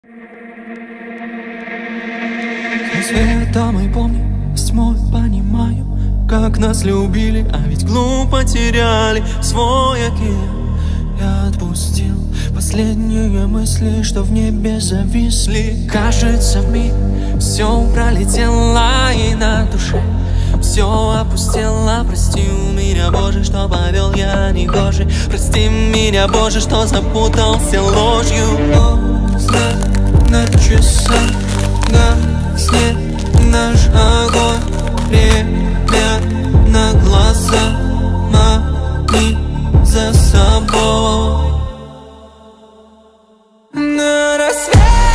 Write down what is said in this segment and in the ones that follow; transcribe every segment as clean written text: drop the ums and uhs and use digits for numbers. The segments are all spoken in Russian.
Света мой помню, тьмой понимаю, как нас любили, а ведь глупо теряли свой океан. Я отпустил последние мысли, что в небе зависли. Кажется, вмиг все пролетело, и на душе все опустело. Прости меня, Боже, что повел я негоже. Прости меня, Боже, что запутался ложью. Знак на часах гаснет наш огонь. Время на глаза, мани за собой. На рассвете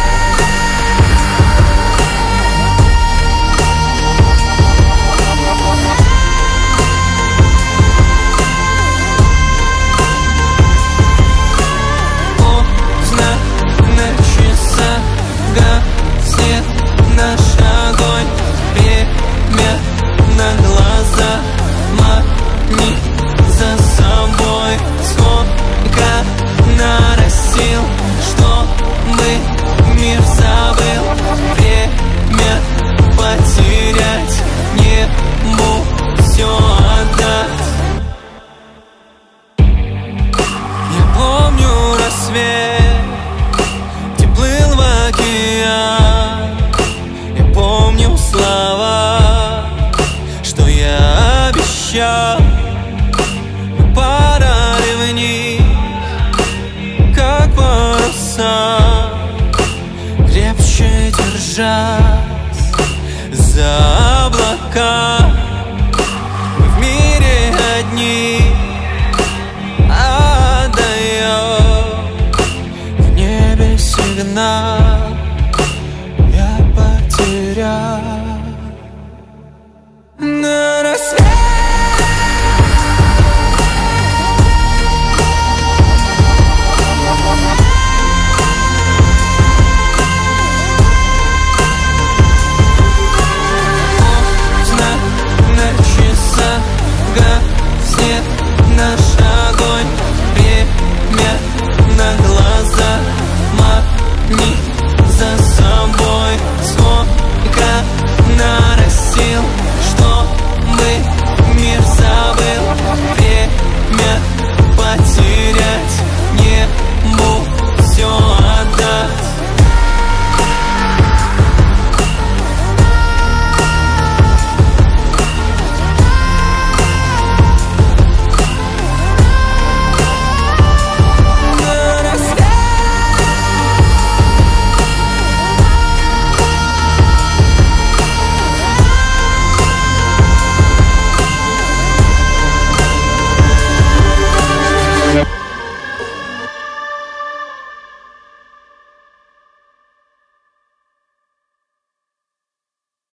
знак на часах гаснет наш огонь. Время на глаза, мани за собой. Сколько нарастил, чтобы мир забыл. Время потерять, небу все отдать. Я помню рассвет, где плыл в океан. Я помню слова, что я обещал. Мы парали вниз, как паруса, крепче держась за облака. Мы в мире одни, отдаем в небе сигнал. Я потерял